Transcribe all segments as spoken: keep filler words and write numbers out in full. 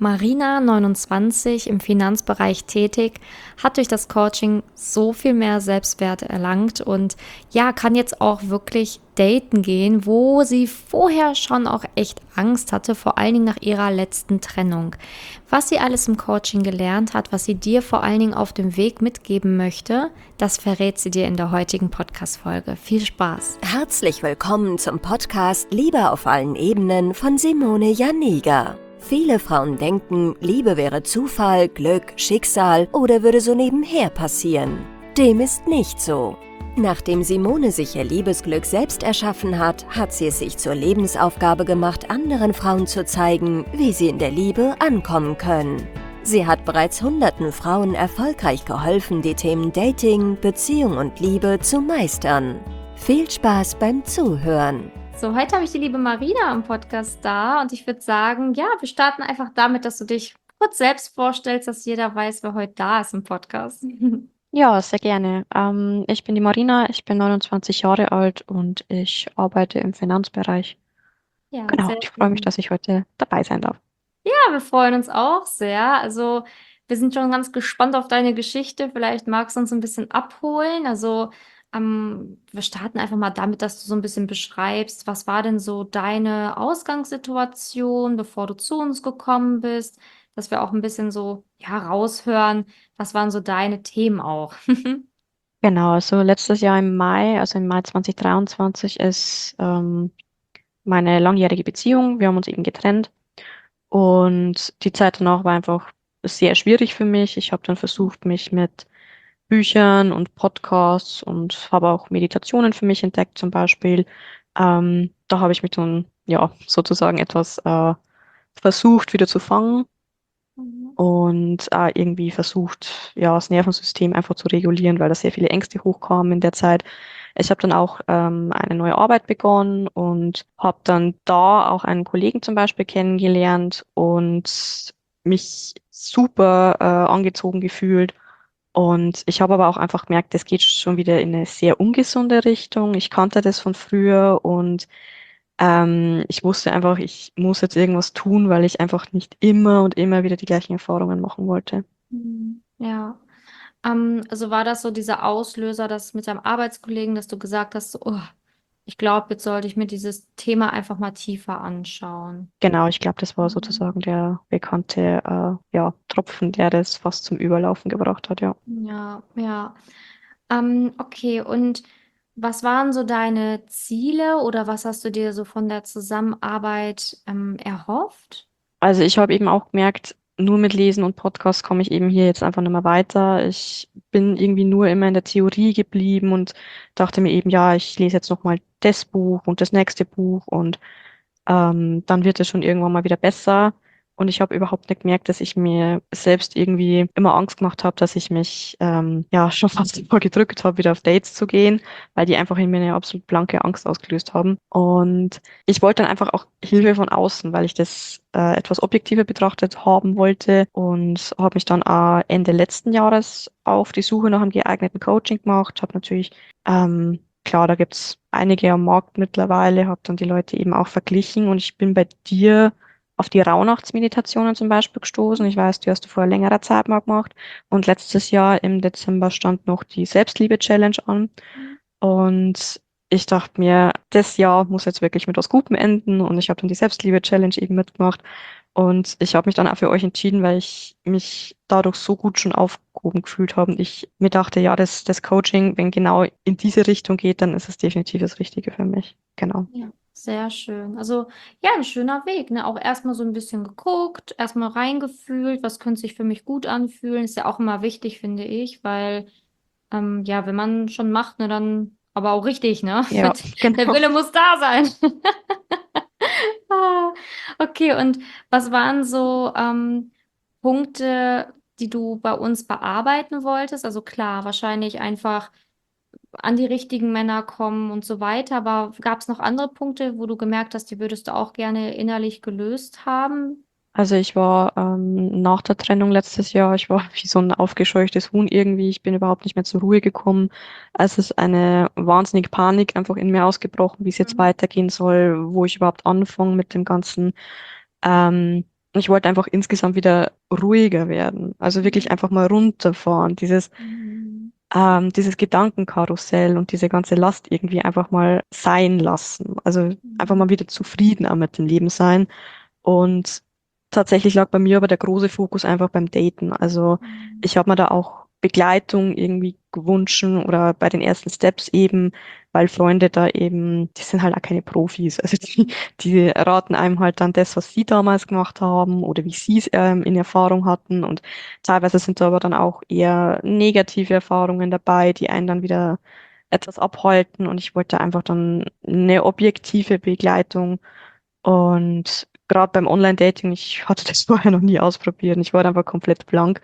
Marina, neunundzwanzig, im Finanzbereich tätig, hat durch das Coaching so viel mehr Selbstwert erlangt und ja, kann jetzt auch wirklich daten gehen, wo sie vorher schon auch echt Angst hatte, vor allen Dingen nach ihrer letzten Trennung. Was sie alles im Coaching gelernt hat, was sie dir vor allen Dingen auf dem Weg mitgeben möchte, das verrät sie dir in der heutigen Podcast-Folge. Viel Spaß! Herzlich willkommen zum Podcast Liebe auf allen Ebenen von Simone Janiga. Viele Frauen denken, Liebe wäre Zufall, Glück, Schicksal oder würde so nebenher passieren. Dem ist nicht so. Nachdem Simone sich ihr Liebesglück selbst erschaffen hat, hat sie es sich zur Lebensaufgabe gemacht, anderen Frauen zu zeigen, wie sie in der Liebe ankommen können. Sie hat bereits hunderten Frauen erfolgreich geholfen, die Themen Dating, Beziehung und Liebe zu meistern. Viel Spaß beim Zuhören! So, heute habe ich die liebe Marina im Podcast da und ich würde sagen, ja, wir starten einfach damit, dass du dich kurz selbst vorstellst, dass jeder weiß, wer heute da ist im Podcast. Ja, sehr gerne. Ähm, ich bin die Marina, ich bin neunundzwanzig Jahre alt und ich arbeite im Finanzbereich. Ja, Genau, sehr ich freue mich, schön. dass ich heute dabei sein darf. Ja, wir freuen uns auch sehr. Also, wir sind schon ganz gespannt auf deine Geschichte. Vielleicht magst du uns ein bisschen abholen. Also, ähm, wir starten einfach mal damit, dass du so ein bisschen beschreibst, was war denn so deine Ausgangssituation, bevor du zu uns gekommen bist, dass wir auch ein bisschen so, ja, raushören, was waren so deine Themen auch? Genau, also letztes Jahr im Mai, also im Mai zwanzig dreiundzwanzig, ist ähm, meine langjährige Beziehung. Wir haben uns eben getrennt und die Zeit danach war einfach sehr schwierig für mich. Ich habe dann versucht, mich mit Büchern und Podcasts und habe auch Meditationen für mich entdeckt zum Beispiel. Ähm, da habe ich mich dann ja sozusagen etwas äh, versucht wieder zu fangen Mhm. und äh, irgendwie versucht, ja, das Nervensystem einfach zu regulieren, weil da sehr viele Ängste hochkamen in der Zeit. Ich habe dann auch ähm, eine neue Arbeit begonnen und habe dann da auch einen Kollegen zum Beispiel kennengelernt und mich super äh, angezogen gefühlt. Und ich habe aber auch einfach gemerkt, das geht schon wieder in eine sehr ungesunde Richtung. Ich kannte das von früher und ähm, ich wusste einfach, ich muss jetzt irgendwas tun, weil ich einfach nicht immer und immer wieder die gleichen Erfahrungen machen wollte. Mhm. Ja. Ähm, also war das so dieser Auslöser, dass mit deinem Arbeitskollegen, dass du gesagt hast, so, oh, ich glaube, jetzt sollte ich mir dieses Thema einfach mal tiefer anschauen. Genau, ich glaube, das war Mhm. sozusagen der bekannte äh, ja, Tropfen, der das fast zum Überlaufen gebracht hat, ja. Ja, ja. Ähm, okay, und was waren so deine Ziele oder was hast du dir so von der Zusammenarbeit ähm, erhofft? Also ich habe eben auch gemerkt, nur mit Lesen und Podcast komme ich eben hier jetzt einfach nicht mehr weiter. Ich bin irgendwie nur immer in der Theorie geblieben und dachte mir eben, ja, ich lese jetzt noch mal das Buch und das nächste Buch und ähm, dann wird es schon irgendwann mal wieder besser. Und ich habe überhaupt nicht gemerkt, dass ich mir selbst irgendwie immer Angst gemacht habe, dass ich mich ähm, ja schon fast davor gedrückt habe, wieder auf Dates zu gehen, weil die einfach in mir eine absolut blanke Angst ausgelöst haben. Und ich wollte dann einfach auch Hilfe von außen, weil ich das äh, etwas objektiver betrachtet haben wollte und habe mich dann äh, Ende letzten Jahres auf die Suche nach einem geeigneten Coaching gemacht, habe natürlich ähm, klar, da gibt's einige am Markt mittlerweile, habe dann die Leute eben auch verglichen und ich bin bei dir auf die Rauhnachtsmeditationen zum Beispiel gestoßen. Ich weiß, die hast du vor längerer Zeit mal gemacht und letztes Jahr im Dezember stand noch die Selbstliebe-Challenge an und ich dachte mir, das Jahr muss jetzt wirklich mit was Gutem enden und ich habe dann die Selbstliebe-Challenge eben mitgemacht und ich habe mich dann auch für euch entschieden, weil ich mich dadurch so gut schon aufgehoben gefühlt habe und ich mir dachte, ja, das, das Coaching, wenn genau in diese Richtung geht, dann ist es definitiv das Richtige für mich. Genau. Ja, sehr schön. Also ja, ein schöner Weg, ne? Auch erstmal so ein bisschen geguckt, erstmal reingefühlt, was könnte sich für mich gut anfühlen. Ist ja auch immer wichtig, finde ich, weil ähm, ja, wenn man schon macht, ne, dann aber auch richtig, ne? Ja, Mit, der genau. Wille muss da sein. Ah, okay, und was waren so ähm, Punkte, die du bei uns bearbeiten wolltest? Also klar, wahrscheinlich einfach an die richtigen Männer kommen und so weiter, aber gab es noch andere Punkte, wo du gemerkt hast, die würdest du auch gerne innerlich gelöst haben? Also ich war ähm, nach der Trennung letztes Jahr, ich war wie so ein aufgescheuchtes Huhn irgendwie. Ich bin überhaupt nicht mehr zur Ruhe gekommen. Es ist eine wahnsinnige Panik einfach in mir ausgebrochen, wie es jetzt Mhm. weitergehen soll, wo ich überhaupt anfange mit dem Ganzen. Ähm, ich wollte einfach insgesamt wieder ruhiger werden. Also wirklich einfach mal runterfahren. Dieses, Mhm. ähm, dieses Gedankenkarussell und diese ganze Last irgendwie einfach mal sein lassen. Also einfach Mhm. mal wieder zufrieden auch mit dem Leben sein. Und tatsächlich lag bei mir aber der große Fokus einfach beim Daten. Also Mhm. ich habe mir da auch Begleitung irgendwie gewünscht oder bei den ersten Steps eben, weil Freunde da eben, die sind halt auch keine Profis. Also die, die raten einem halt dann das, was sie damals gemacht haben oder wie sie es ähm, in Erfahrung hatten. Und teilweise sind da aber dann auch eher negative Erfahrungen dabei, die einen dann wieder etwas abhalten. Und ich wollte einfach dann eine objektive Begleitung. Und gerade beim Online-Dating, ich hatte das vorher noch nie ausprobiert. Ich war da einfach komplett blank.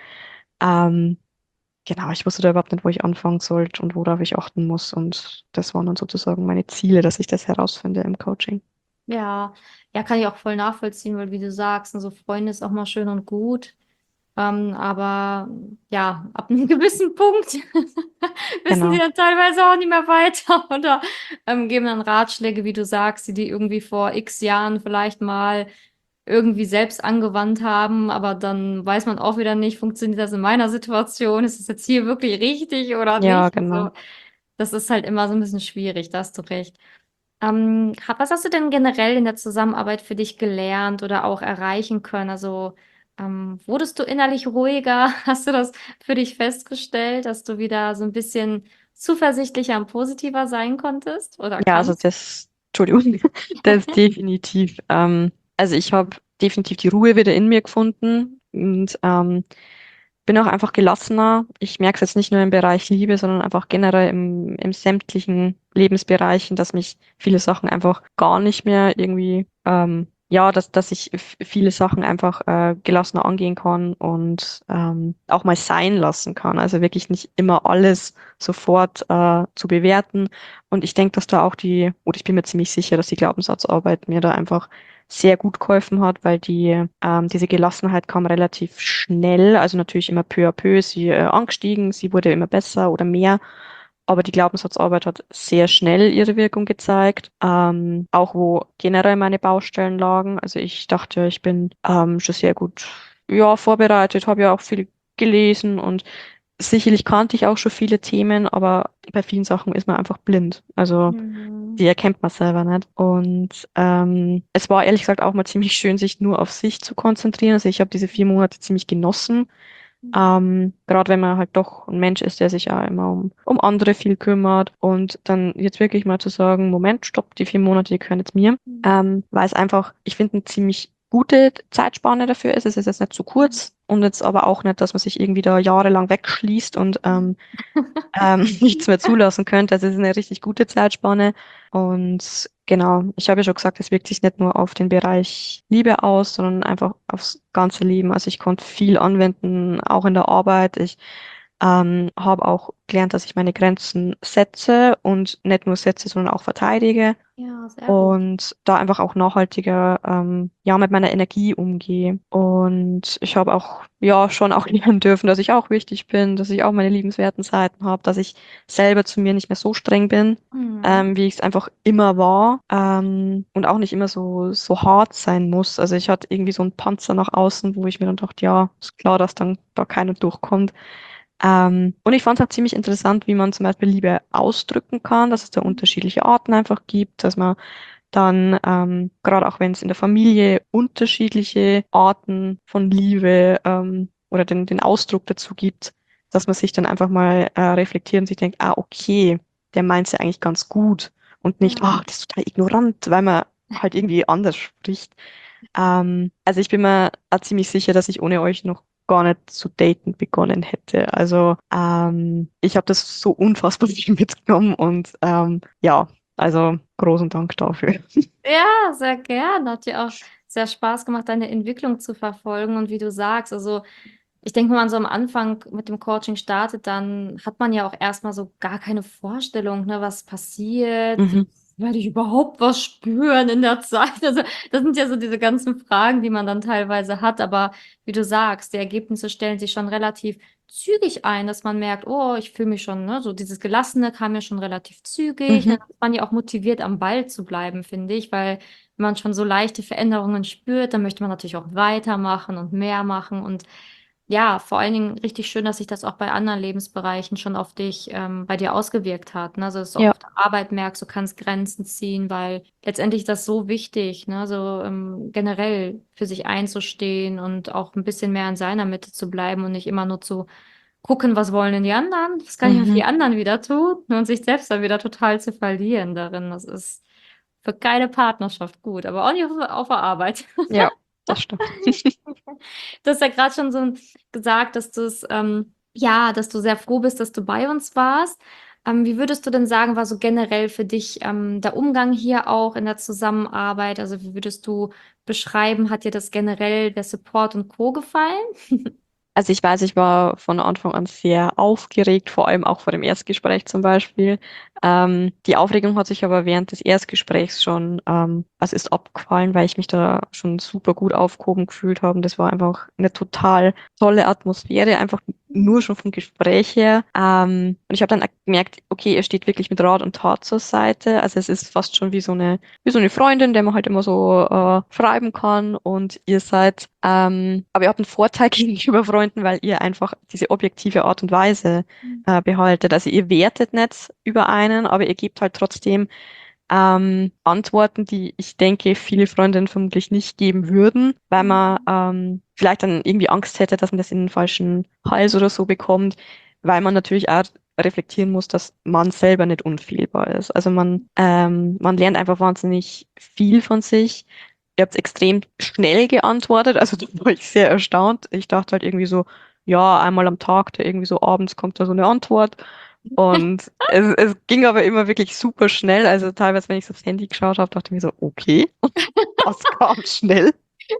Ähm, genau, ich wusste da überhaupt nicht, wo ich anfangen sollte und worauf ich achten muss. Und das waren dann sozusagen meine Ziele, dass ich das herausfinde im Coaching. Ja, ja, kann ich auch voll nachvollziehen, weil wie du sagst, ne, so Freunde ist auch mal schön und gut. Ähm, aber ja, ab einem gewissen Punkt wissen sie Genau. dann teilweise auch nicht mehr weiter oder ähm, geben dann Ratschläge, wie du sagst, die die irgendwie vor x Jahren vielleicht mal irgendwie selbst angewandt haben, aber dann weiß man auch wieder nicht, funktioniert das in meiner Situation? Ist das jetzt hier wirklich richtig oder Ja, nicht? genau. Also, das ist halt immer so ein bisschen schwierig, da hast du recht. Ähm, ha- was hast du denn generell in der Zusammenarbeit für dich gelernt oder auch erreichen können? Also, ähm, wurdest du innerlich ruhiger? Hast du das für dich festgestellt, dass du wieder so ein bisschen zuversichtlicher und positiver sein konntest oder Ja, also kannst? das, Entschuldigung, das definitiv. Ähm, also ich habe definitiv die Ruhe wieder in mir gefunden und ähm, bin auch einfach gelassener. Ich merke es jetzt nicht nur im Bereich Liebe, sondern einfach generell im, im sämtlichen Lebensbereichen, dass mich viele Sachen einfach gar nicht mehr irgendwie, ähm, ja, dass, dass ich f- viele Sachen einfach äh, gelassener angehen kann und ähm, auch mal sein lassen kann. Also wirklich nicht immer alles sofort äh, zu bewerten. Und ich denke, dass da auch die, oder ich bin mir ziemlich sicher, dass die Glaubenssatzarbeit mir da einfach sehr gut geholfen hat, weil die, ähm, diese Gelassenheit kam relativ schnell, also natürlich immer peu à peu ist sie äh, angestiegen, sie wurde immer besser oder mehr, aber die Glaubenssatzarbeit hat sehr schnell ihre Wirkung gezeigt, ähm, auch wo generell meine Baustellen lagen. Also ich dachte, ich bin ähm, schon sehr gut, ja, vorbereitet, habe ja auch viel gelesen und sicherlich kannte ich auch schon viele Themen, aber bei vielen Sachen ist man einfach blind. Also Mhm. die erkennt man selber nicht. Und ähm, es war ehrlich gesagt auch mal ziemlich schön, sich nur auf sich zu konzentrieren. Also ich habe diese vier Monate ziemlich genossen. Ähm, gerade wenn man halt doch ein Mensch ist, der sich auch immer um, um andere viel kümmert. Und dann jetzt wirklich mal zu sagen, Moment, stopp, die vier Monate, die gehören jetzt mir. Ähm, weil es einfach, ich finde, eine ziemlich gute Zeitspanne dafür ist. Es ist jetzt nicht zu kurz und jetzt aber auch nicht, dass man sich irgendwie da jahrelang wegschließt und ähm, ähm, nichts mehr zulassen könnte. Also es ist eine richtig gute Zeitspanne. Und genau, ich habe ja schon gesagt, es wirkt sich nicht nur auf den Bereich Liebe aus, sondern einfach aufs ganze Leben. Also ich konnte viel anwenden, auch in der Arbeit. Ich ähm, habe auch gelernt, dass ich meine Grenzen setze und nicht nur setze, sondern auch verteidige Ja, sehr gut. und da einfach auch nachhaltiger ähm, ja mit meiner Energie umgehe. Und ich habe auch ja schon auch lernen dürfen, dass ich auch wichtig bin, dass ich auch meine liebenswerten Seiten habe, dass ich selber zu mir nicht mehr so streng bin, Mhm. ähm, wie ich es einfach immer war, ähm, und auch nicht immer so so hart sein muss. Also ich hatte irgendwie so einen Panzer nach außen, wo ich mir dann dachte, ja, ist klar, dass dann da keiner durchkommt. Ähm, und ich fand es auch ziemlich interessant, wie man zum Beispiel Liebe ausdrücken kann, dass es da unterschiedliche Arten einfach gibt, dass man dann, ähm, gerade auch wenn es in der Familie unterschiedliche Arten von Liebe ähm, oder den, den Ausdruck dazu gibt, dass man sich dann einfach mal äh, reflektiert und sich denkt, ah, okay, der meint es ja eigentlich ganz gut und nicht, Ja. ah, das ist total ignorant, weil man halt irgendwie anders spricht. Ähm, also ich bin mir auch ziemlich sicher, dass ich ohne euch noch gar nicht zu daten begonnen hätte. Also ähm, ich habe das so unfassbar viel mitgenommen und ähm, ja, also großen Dank dafür. Ja, sehr gern. Hat dir auch sehr Spaß gemacht, deine Entwicklung zu verfolgen. Und wie du sagst, also ich denke, wenn man so am Anfang mit dem Coaching startet, dann hat man ja auch erstmal so gar keine Vorstellung, ne, was passiert. Mhm, Werde ich überhaupt was spüren in der Zeit? Also, das sind ja so diese ganzen Fragen, die man dann teilweise hat. Aber wie du sagst, die Ergebnisse stellen sich schon relativ zügig ein, dass man merkt, oh, ich fühle mich schon, ne, so dieses Gelassene kam ja schon relativ zügig. mhm, Dann ist man ja auch motiviert, am Ball zu bleiben, finde ich, weil wenn man schon so leichte Veränderungen spürt, dann möchte man natürlich auch weitermachen und mehr machen. Und ja, vor allen Dingen richtig schön, dass sich das auch bei anderen Lebensbereichen schon auf dich, ähm, bei dir ausgewirkt hat. Ne? Also, dass du auch Ja. auf der Arbeit merkst, du kannst Grenzen ziehen, weil letztendlich ist das so wichtig, ne? So ähm, generell für sich einzustehen und auch ein bisschen mehr in seiner Mitte zu bleiben und nicht immer nur zu gucken, was wollen denn die anderen, was kann ich denn für Mhm. die anderen wieder tun und sich selbst dann wieder total zu verlieren darin. Das ist für keine Partnerschaft gut, aber auch nicht auf, auf der Arbeit. Ja, das stimmt. Du hast ja gerade schon so gesagt, dass du es, ähm, ja, dass du sehr froh bist, dass du bei uns warst. Ähm, wie würdest du denn sagen, war so generell für dich ähm, der Umgang hier auch in der Zusammenarbeit? Also wie würdest du beschreiben, hat dir das generell der Support und Co. gefallen? Also ich weiß, ich war von Anfang an sehr aufgeregt, vor allem auch vor dem Erstgespräch zum Beispiel. Ähm, die Aufregung hat sich aber während des Erstgesprächs schon, ähm, also ist abgefallen, weil ich mich da schon super gut aufgehoben gefühlt habe. Und das war einfach eine total tolle Atmosphäre, einfach nur schon vom Gespräch her. Ähm, und ich habe dann gemerkt, okay, er steht wirklich mit Rat und Tat zur Seite. Also es ist fast schon wie so eine, wie so eine Freundin, der man halt immer so äh, schreiben kann. Und ihr seid, ähm, aber ihr habt einen Vorteil gegenüber Freunden, weil ihr einfach diese objektive Art und Weise äh, behaltet. Also ihr wertet nicht über einen, aber ihr gebt halt trotzdem ähm, Antworten, die ich denke, viele Freundinnen vermutlich nicht geben würden, weil man ähm, vielleicht dann irgendwie Angst hätte, dass man das in den falschen Hals oder so bekommt, weil man natürlich auch reflektieren muss, dass man selber nicht unfehlbar ist. Also man, ähm, man lernt einfach wahnsinnig viel von sich. Ihr habt extrem schnell geantwortet, also da war ich sehr erstaunt. Ich dachte halt irgendwie so, ja, einmal am Tag, da irgendwie so abends kommt da so eine Antwort. Und es, es ging aber immer wirklich super schnell. Also teilweise, wenn ich so aufs Handy geschaut habe, dachte ich mir so, okay, das kam schnell.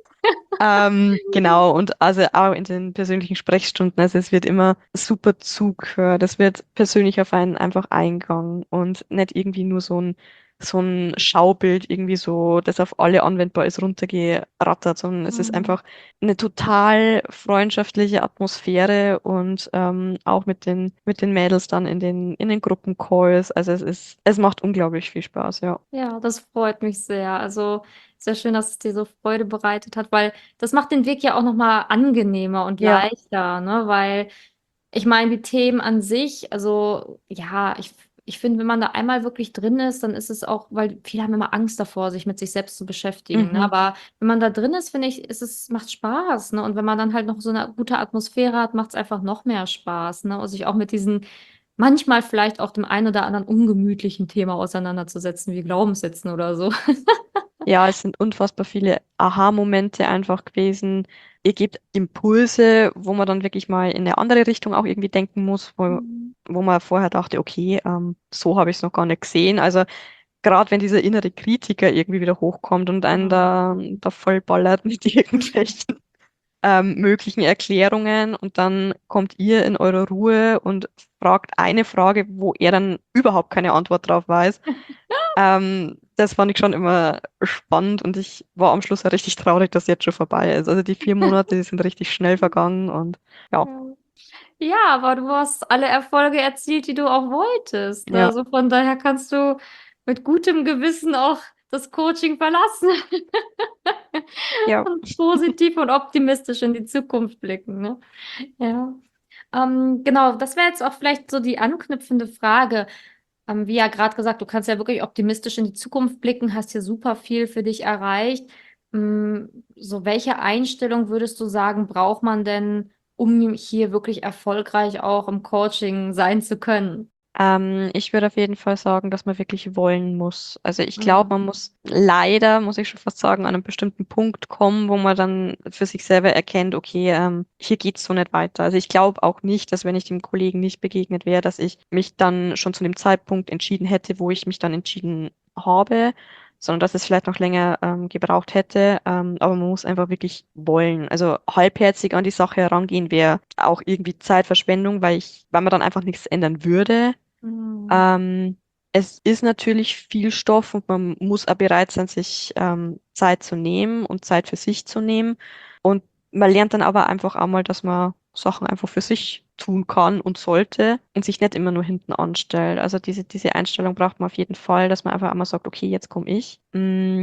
Ähm, genau, und also auch in den persönlichen Sprechstunden, also es wird immer super zugehört, es wird persönlich auf einen einfach eingegangen und nicht irgendwie nur so ein, so ein Schaubild, irgendwie so, das auf alle anwendbar ist, runtergerattert, sondern es ist Mhm. einfach eine total freundschaftliche Atmosphäre und ähm, auch mit den, mit den Mädels dann in den, in den Gruppencalls. Also es ist, es macht unglaublich viel Spaß, ja. Ja, das freut mich sehr. Also sehr schön, dass es dir so Freude bereitet hat, weil das macht den Weg ja auch nochmal angenehmer und Ja. leichter, ne? Weil ich meine, die Themen an sich, also ja, ich, ich finde, wenn man da einmal wirklich drin ist, dann ist es auch, weil viele haben immer Angst davor, sich mit sich selbst zu beschäftigen, ne? Mhm. Aber wenn man da drin ist, finde ich, ist es, macht Spaß, ne? Und wenn man dann halt noch so eine gute Atmosphäre hat, macht es einfach noch mehr Spaß, ne? Und sich auch mit diesen, manchmal vielleicht auch dem einen oder anderen ungemütlichen Thema auseinanderzusetzen, wie Glaubenssätzen oder so. Ja, es sind unfassbar viele Aha-Momente einfach gewesen. Ihr gebt Impulse, wo man dann wirklich mal in eine andere Richtung auch irgendwie denken muss, wo, Mhm. wo man vorher dachte, okay, ähm, so habe ich es noch gar nicht gesehen. Also gerade wenn dieser innere Kritiker irgendwie wieder hochkommt und einen da, da vollballert mit irgendwelchen ähm, möglichen Erklärungen und dann kommt ihr in eure Ruhe und fragt eine Frage, wo er dann überhaupt keine Antwort drauf weiß. Ähm, das fand ich schon immer spannend und ich war am Schluss auch richtig traurig, dass jetzt schon vorbei ist. Also die vier Monate, die sind richtig schnell vergangen und ja, Ja. Ja, aber du hast alle Erfolge erzielt, die du auch wolltest. ja, Also von daher kannst du mit gutem Gewissen auch das Coaching verlassen ja. und positiv und optimistisch in die Zukunft blicken, ne? Ja. Ähm, genau, das wäre jetzt auch vielleicht so die anknüpfende Frage. Ähm, wie ja gerade gesagt, du kannst ja wirklich optimistisch in die Zukunft blicken, hast hier super viel für dich erreicht. Ähm, so, welche Einstellung würdest du sagen, braucht man denn, um hier wirklich erfolgreich auch im Coaching sein zu können? Ähm, ich würde auf jeden Fall sagen, dass man wirklich wollen muss. Also ich glaube, man Mhm. muss leider, muss ich schon fast sagen, an einem bestimmten Punkt kommen, wo man dann für sich selber erkennt, okay, ähm, hier geht's so nicht weiter. Also ich glaube auch nicht, dass wenn ich dem Kollegen nicht begegnet wäre, dass ich mich dann schon zu dem Zeitpunkt entschieden hätte, wo ich mich dann entschieden habe, sondern dass es vielleicht noch länger ähm, gebraucht hätte. Ähm, aber man muss einfach wirklich wollen. Also halbherzig an die Sache herangehen wäre auch irgendwie Zeitverschwendung, weil ich, weil man dann einfach nichts ändern würde. Mhm. Ähm, Es ist natürlich viel Stoff und man muss auch bereit sein, sich ähm, Zeit zu nehmen und Zeit für sich zu nehmen. Und man lernt dann aber einfach auch mal, dass man Sachen einfach für sich tun kann und sollte und sich nicht immer nur hinten anstellt. Also diese, diese Einstellung braucht man auf jeden Fall, dass man einfach einmal sagt, okay, jetzt komme ich. Mm,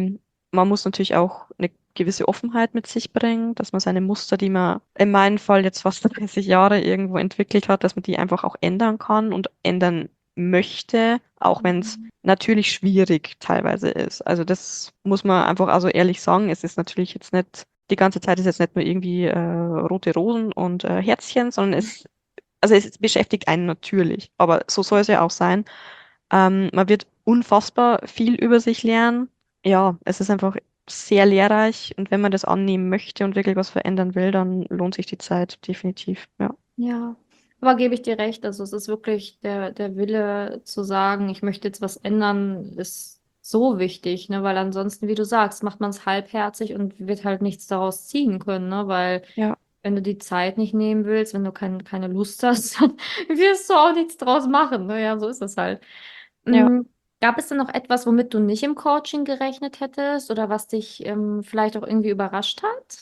man muss natürlich auch eine gewisse Offenheit mit sich bringen, dass man seine Muster, die man in meinem Fall jetzt fast dreißig Jahre irgendwo entwickelt hat, dass man die einfach auch ändern kann und ändern möchte, auch wenn es natürlich schwierig teilweise ist. Also das muss man einfach also ehrlich sagen. Es ist natürlich jetzt nicht, die ganze Zeit ist jetzt nicht nur irgendwie äh, rote Rosen und äh, Herzchen, sondern es, also es beschäftigt einen natürlich. Aber so soll es ja auch sein. Ähm, man wird unfassbar viel über sich lernen. Ja, es ist einfach sehr lehrreich und wenn man das annehmen möchte und wirklich was verändern will, dann lohnt sich die Zeit definitiv. Ja. Ja, aber gebe ich dir recht. Also es ist wirklich der, der Wille zu sagen, ich möchte jetzt was ändern, ist so wichtig, ne? Weil ansonsten, wie du sagst, macht man es halbherzig und wird halt nichts daraus ziehen können, ne? Weil Ja. wenn du die Zeit nicht nehmen willst, wenn du kein, keine Lust hast, dann wirst du auch nichts draus machen. Ne? Ja, so ist es halt. Ja. Mm, Gab es denn noch etwas, womit du nicht im Coaching gerechnet hättest oder was dich ähm, vielleicht auch irgendwie überrascht hat?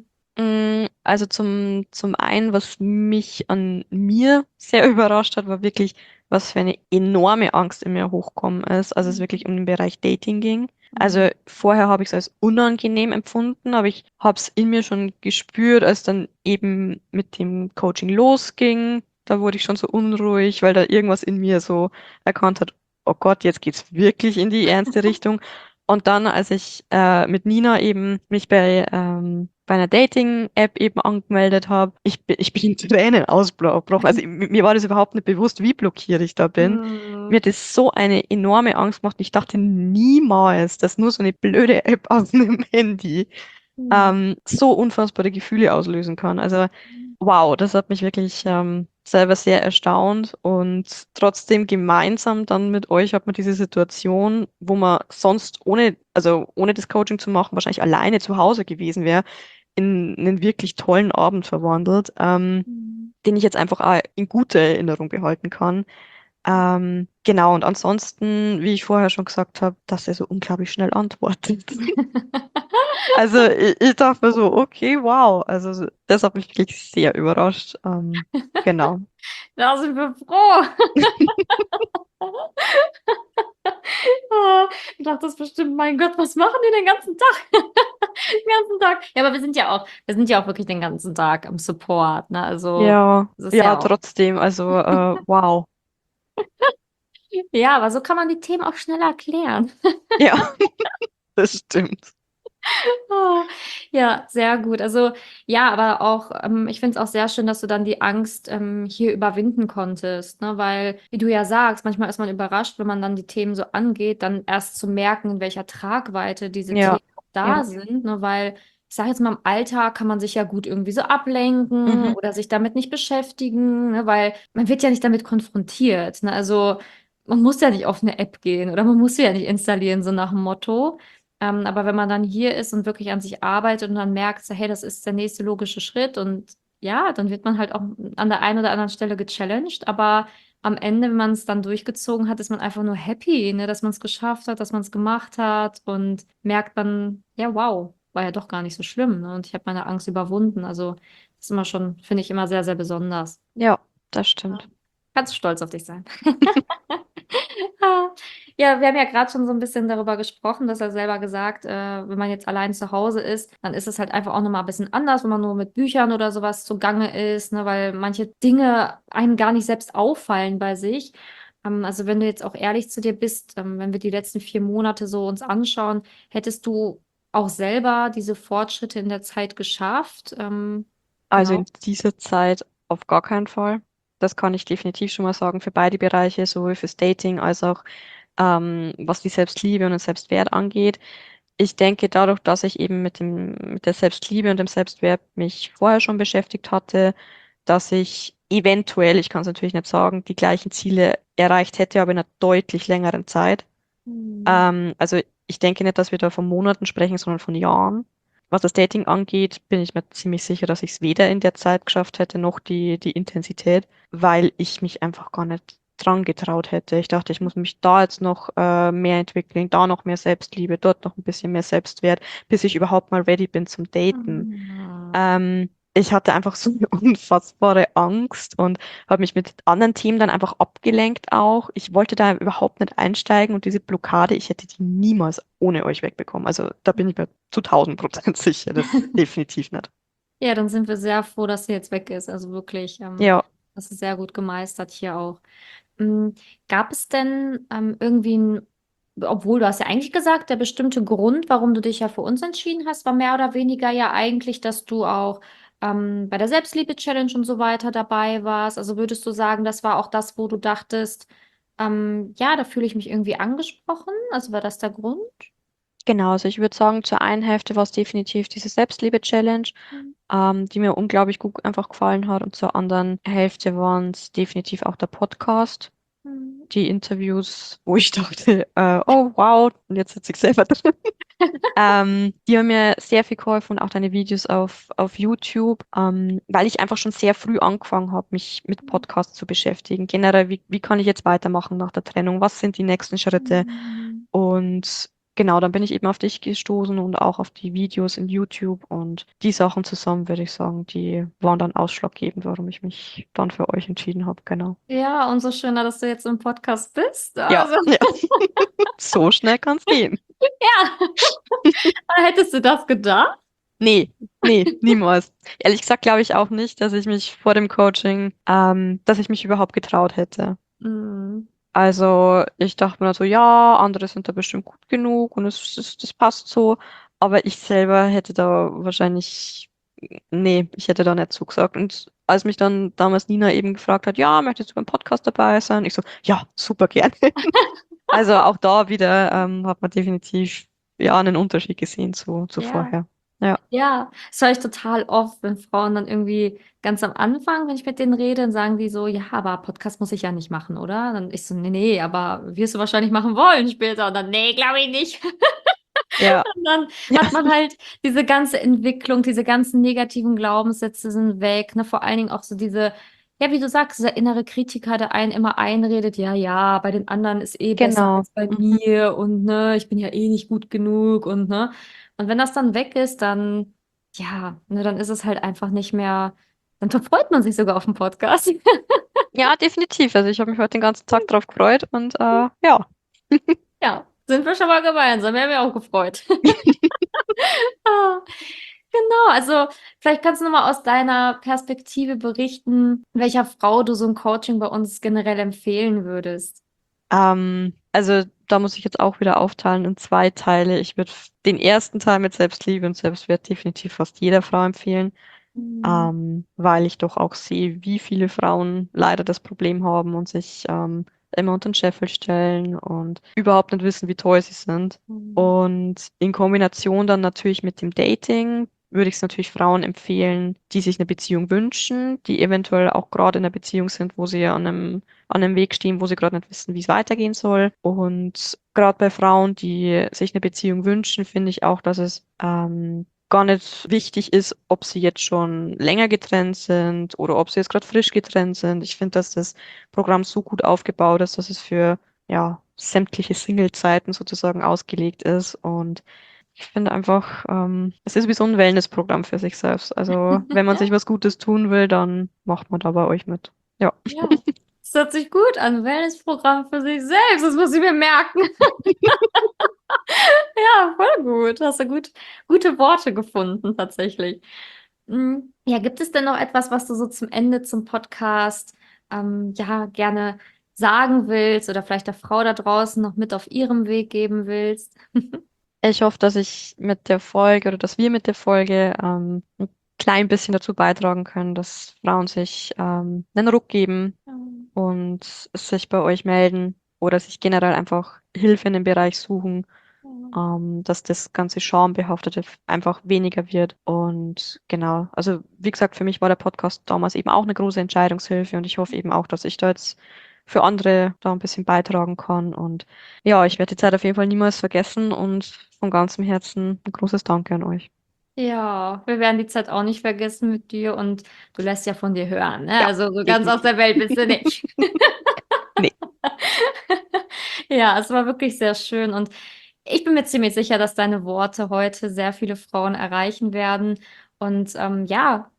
Mm, Also zum, zum einen, was mich an mir sehr überrascht hat, war wirklich, was für eine enorme Angst in mir hochkommen ist, als es wirklich um den Bereich Dating ging. Also vorher habe ich es als unangenehm empfunden, aber ich habe es in mir schon gespürt, als dann eben mit dem Coaching losging. Da wurde ich schon so unruhig, weil da irgendwas in mir so erkannt hat, oh Gott, jetzt geht's wirklich in die ernste Richtung. Und dann, als ich äh, mit Nina eben mich bei, ähm, bei einer Dating-App eben angemeldet habe, ich, bin- ich bin in Tränen ausgebrochen. Also m- mir war das überhaupt nicht bewusst, wie blockiert ich da bin. Mir Mm. hat das so eine enorme Angst gemacht. Ich dachte niemals, dass nur so eine blöde App auf einem Handy Mm. ähm, so unfassbare Gefühle auslösen kann. Also wow, das hat mich wirklich ähm, selber sehr erstaunt und trotzdem gemeinsam dann mit euch hat man diese Situation, wo man sonst ohne, also ohne das Coaching zu machen, wahrscheinlich alleine zu Hause gewesen wäre, in einen wirklich tollen Abend verwandelt, ähm, Mm. den ich jetzt einfach auch in guter Erinnerung behalten kann. Ähm, genau, und ansonsten, wie ich vorher schon gesagt habe, dass er so unglaublich schnell antwortet. Also ich, ich dachte mir so, okay, wow. Also so- das hat mich wirklich sehr überrascht. Ähm, genau. Da sind wir froh. Ah, ich dachte das bestimmt, mein Gott, was machen die den ganzen Tag? Den ganzen Tag. Ja, aber wir sind ja auch, wir sind ja auch wirklich den ganzen Tag am Support, ne? Also, Ja, das ist ja, ja auch. trotzdem, also äh, wow. Ja, aber so kann man die Themen auch schneller erklären. Ja, das stimmt. Ah, ja, sehr gut. Also ja, aber auch, ähm, ich finde es auch sehr schön, dass du dann die Angst ähm, hier überwinden konntest, ne? Weil, wie du ja sagst, manchmal ist man überrascht, wenn man dann die Themen so angeht, dann erst zu merken, in welcher Tragweite diese Ja, Themen auch da ja. sind, ne? Weil ich sage jetzt mal, im Alltag kann man sich ja gut irgendwie so ablenken Mhm. oder sich damit nicht beschäftigen, ne? Weil man wird ja nicht damit konfrontiert, ne? Also man muss ja nicht auf eine App gehen oder man muss sie ja nicht installieren, so nach dem Motto. Ähm, aber wenn man dann hier ist und wirklich an sich arbeitet und dann merkt, so, hey, das ist der nächste logische Schritt und ja, dann wird man halt auch an der einen oder anderen Stelle gechallenged, aber am Ende, wenn man es dann durchgezogen hat, ist man einfach nur happy, ne, dass man es geschafft hat, dass man es gemacht hat und merkt dann, ja, wow, war ja doch gar nicht so schlimm, ne? Und ich habe meine Angst überwunden. Also das ist immer schon, finde ich, immer sehr, sehr besonders. Ja, das Ja. stimmt. Kannst stolz auf dich sein. Ah, ja, wir haben ja gerade schon so ein bisschen darüber gesprochen, dass er selber gesagt, äh, wenn man jetzt allein zu Hause ist, dann ist es halt einfach auch nochmal ein bisschen anders, wenn man nur mit Büchern oder sowas zugange ist, ne, weil manche Dinge einem gar nicht selbst auffallen bei sich. Ähm, also wenn du jetzt auch ehrlich zu dir bist, ähm, wenn wir die letzten vier Monate so uns anschauen, hättest du auch selber diese Fortschritte in der Zeit geschafft? Ähm, Also genau. in dieser Zeit auf gar keinen Fall. Das kann ich definitiv schon mal sagen für beide Bereiche, sowohl fürs Dating als auch ähm, was die Selbstliebe und den Selbstwert angeht. Ich denke, dadurch, dass ich eben mit dem, mit der Selbstliebe und dem Selbstwert mich vorher schon beschäftigt hatte, dass ich eventuell, ich kann es natürlich nicht sagen, die gleichen Ziele erreicht hätte, aber in einer deutlich längeren Zeit. Hm. Ähm, also ich denke nicht, dass wir da von Monaten sprechen, sondern von Jahren. Was das Dating angeht, bin ich mir ziemlich sicher, dass ich es weder in der Zeit geschafft hätte, noch die, die Intensität, weil ich mich einfach gar nicht dran getraut hätte. Ich dachte, ich muss mich da jetzt noch äh, mehr entwickeln, da noch mehr Selbstliebe, dort noch ein bisschen mehr Selbstwert, bis ich überhaupt mal ready bin zum Daten. Ah. Ähm, ich hatte einfach so eine unfassbare Angst und habe mich mit anderen Themen dann einfach abgelenkt auch. Ich wollte da überhaupt nicht einsteigen und diese Blockade, ich hätte die niemals ohne euch wegbekommen. Also da bin ich mir zu tausend Prozent sicher, das definitiv nicht. Ja, dann sind wir sehr froh, dass sie jetzt weg ist. Also wirklich, ähm, Ja, das ist sehr gut gemeistert hier auch. Mm, Gab es denn ähm, irgendwie ein, obwohl du hast ja eigentlich gesagt, der bestimmte Grund, warum du dich ja für uns entschieden hast, war mehr oder weniger ja eigentlich, dass du auch ähm, bei der Selbstliebe-Challenge und so weiter dabei warst. Also würdest du sagen, das war auch das, wo du dachtest, ähm, ja, da fühle ich mich irgendwie angesprochen? Also war das der Grund? genau. Also ich würde sagen, zur einen Hälfte war es definitiv diese Selbstliebe-Challenge, Mhm. ähm, die mir unglaublich gut einfach gefallen hat. Und zur anderen Hälfte waren es definitiv auch der Podcast, Mhm. die Interviews, wo ich dachte, äh, oh wow, und jetzt sitze ich selber drin. Ähm, die haben mir sehr viel geholfen und auch deine Videos auf, auf YouTube, ähm, weil ich einfach schon sehr früh angefangen habe, mich mit Podcasts zu beschäftigen. Generell, wie, wie kann ich jetzt weitermachen nach der Trennung? Was sind die nächsten Schritte? Mhm. Und genau, dann bin ich eben auf dich gestoßen und auch auf die Videos in YouTube und die Sachen zusammen, würde ich sagen, die waren dann ausschlaggebend, warum ich mich dann für euch entschieden habe. Genau. Ja, umso schöner, dass du jetzt im Podcast bist. Ja, Also, ja. So schnell kann es gehen. ja, hättest du das gedacht? Nee, nee, niemals. Ehrlich gesagt glaube ich auch nicht, dass ich mich vor dem Coaching, ähm, dass ich mich überhaupt getraut hätte. Mhm. Also ich dachte mir so, ja, andere sind da bestimmt gut genug und es, es, das passt so. Aber ich selber hätte da wahrscheinlich, nee, ich hätte da nicht zugesagt. Und als mich dann damals Nina eben gefragt hat, ja, möchtest du beim Podcast dabei sein? Ich so, ja, super gerne. Also auch da wieder ähm, hat man definitiv ja einen Unterschied gesehen zu, zu Ja. vorher. Ja. Ja, das höre ich total oft, wenn Frauen dann irgendwie ganz am Anfang, wenn ich mit denen rede, dann sagen die so, ja, aber Podcast muss ich ja nicht machen, oder? Dann ich so, nee, nee, aber wirst du wahrscheinlich machen wollen später. Und dann, nee, glaube ich nicht. Ja, Und dann ja, hat man halt diese ganze Entwicklung, diese ganzen negativen Glaubenssätze sind weg, ne? Vor allen Dingen auch so diese, ja, wie du sagst, dieser innere Kritiker, der einen immer einredet, ja, ja, bei den anderen ist eh besser genau. als bei Mhm. mir und ne, ich bin ja eh nicht gut genug und ne. Und wenn das dann weg ist, dann, ja, ne, dann ist es halt einfach nicht mehr, dann freut man sich sogar auf den Podcast. Ja, definitiv. Also ich habe mich heute den ganzen Tag drauf gefreut und äh, ja. Ja, sind wir schon mal gemeinsam, wäre mir auch gefreut. Ah, genau, also vielleicht kannst du noch mal aus deiner Perspektive berichten, welcher Frau du so ein Coaching bei uns generell empfehlen würdest. Ähm, also da muss ich jetzt auch wieder aufteilen in zwei Teile. Ich würde den ersten Teil mit Selbstliebe und Selbstwert definitiv fast jeder Frau empfehlen, Mhm. ähm, weil ich doch auch sehe, wie viele Frauen leider das Problem haben und sich ähm, immer unter den Scheffel stellen und überhaupt nicht wissen, wie toll sie sind. Mhm. Und in Kombination dann natürlich mit dem Dating würde ich es natürlich Frauen empfehlen, die sich eine Beziehung wünschen, die eventuell auch gerade in einer Beziehung sind, wo sie an einem, an einem Weg stehen, wo sie gerade nicht wissen, wie es weitergehen soll. Und gerade bei Frauen, die sich eine Beziehung wünschen, finde ich auch, dass es ähm, gar nicht wichtig ist, ob sie jetzt schon länger getrennt sind oder ob sie jetzt gerade frisch getrennt sind. Ich finde, dass das Programm so gut aufgebaut ist, dass es für ja sämtliche Single-Zeiten sozusagen ausgelegt ist. Und ich finde einfach, ähm, es ist wie so ein Wellness-Programm für sich selbst. Also wenn man sich was Gutes tun will, dann macht man da bei euch mit. Ja. Ja, das hört sich gut an. Wellnessprogramm für sich selbst, das muss ich mir merken. Ja, voll gut. Hast du gut, gute Worte gefunden, tatsächlich. Mm, Ja, gibt es denn noch etwas, was du so zum Ende zum Podcast ähm, ja gerne sagen willst oder vielleicht der Frau da draußen noch mit auf ihrem Weg geben willst? Ich hoffe, dass ich mit der Folge oder dass wir mit der Folge ähm, ein klein bisschen dazu beitragen können, dass Frauen sich ähm, einen Ruck geben Ähm, und sich bei euch melden oder sich generell einfach Hilfe in dem Bereich suchen, ähm, dass das ganze Schambehaftete einfach weniger wird. Und genau, also wie gesagt, für mich war der Podcast damals eben auch eine große Entscheidungshilfe und ich hoffe eben auch, dass ich da jetzt für andere da ein bisschen beitragen kann. Und ja, ich werde die Zeit auf jeden Fall niemals vergessen und von ganzem Herzen ein großes Danke an euch. Ja, wir werden die Zeit auch nicht vergessen mit dir und du lässt ja von dir hören, ne? Ja, Also so ganz aus definitiv. der Welt bist du nicht. Nee. Ja, es war wirklich sehr schön und ich bin mir ziemlich sicher, dass deine Worte heute sehr viele Frauen erreichen werden. Und ähm, ja,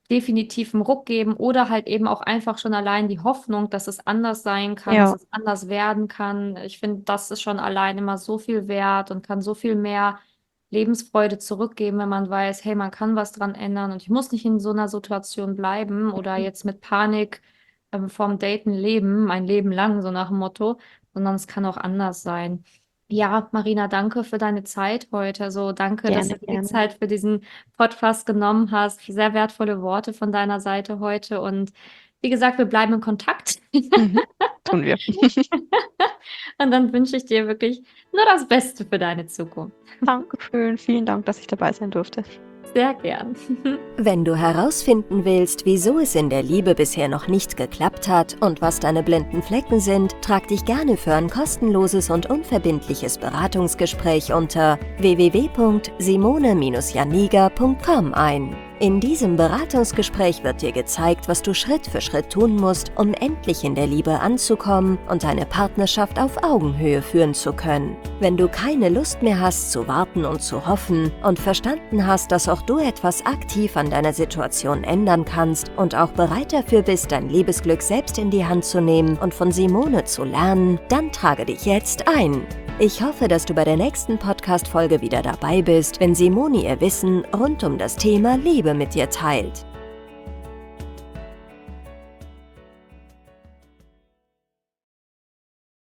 definitiv einen Ruck geben oder halt eben auch einfach schon allein die Hoffnung, dass es anders sein kann, dass Ja. es anders werden kann. Ich finde, das ist schon allein immer so viel wert und kann so viel mehr Lebensfreude zurückgeben, wenn man weiß, hey, man kann was dran ändern und ich muss nicht in so einer Situation bleiben oder jetzt mit Panik ähm, vorm Daten leben, mein Leben lang, so nach dem Motto, sondern es kann auch anders sein. Ja, Marina, danke für deine Zeit heute. So, danke, dass Gerne, du dir die gerne. Zeit für diesen Podcast genommen hast. Sehr wertvolle Worte von deiner Seite heute. Und wie gesagt, wir bleiben in Kontakt. Mhm. Tun wir. Und dann wünsche ich dir wirklich nur das Beste für deine Zukunft. Dankeschön. Vielen Dank, dass ich dabei sein durfte. Sehr gern. Wenn du herausfinden willst, wieso es in der Liebe bisher noch nicht geklappt hat und was deine blinden Flecken sind, trag dich gerne für ein kostenloses und unverbindliches Beratungsgespräch unter w w w punkt simone Bindestrich janiga punkt com ein. In diesem Beratungsgespräch wird dir gezeigt, was du Schritt für Schritt tun musst, um endlich in der Liebe anzukommen und deine Partnerschaft auf Augenhöhe führen zu können. Wenn du keine Lust mehr hast zu warten und zu hoffen und verstanden hast, dass auch du etwas aktiv an deiner Situation ändern kannst und auch bereit dafür bist, dein Liebesglück selbst in die Hand zu nehmen und von Simone zu lernen, dann trage dich jetzt ein. Ich hoffe, dass du bei der nächsten Podcast-Folge wieder dabei bist, wenn Simone ihr Wissen rund um das Thema Liebe mit dir teilt.